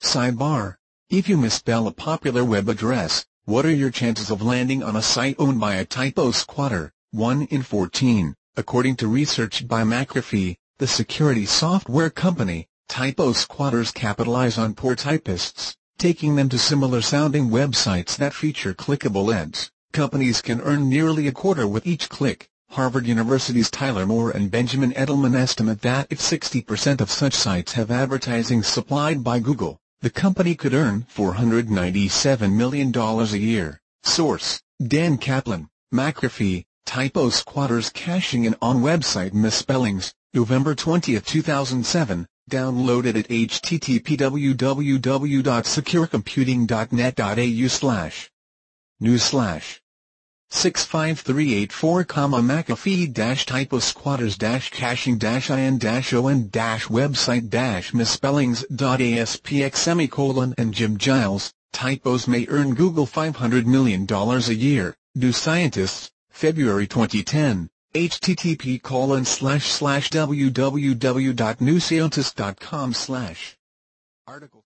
Sidebar. If you misspell a popular web address, what are your chances of landing on a site owned by a typo squatter? 1 in 14, according to research by McAfee, the security software company. Typo squatters capitalize on poor typists, taking them to similar-sounding websites that feature clickable ads. Companies can earn nearly a quarter with each click. Harvard University's Tyler Moore and Benjamin Edelman estimate that if 60% of such sites have advertising supplied by Google, the company could earn $497 million a year. Source: Dan Kaplan, McAfee. Typo squatters cashing in on website misspellings, November 20, 2007, downloaded at http://www.securecomputing.net.au/news/ 65384, McAfee-typo squatters-caching-in-website-misspellings.aspx and Jim Giles, typos may earn Google $500 million a year, do scientists, February 2010, http://www.newscientist.com/article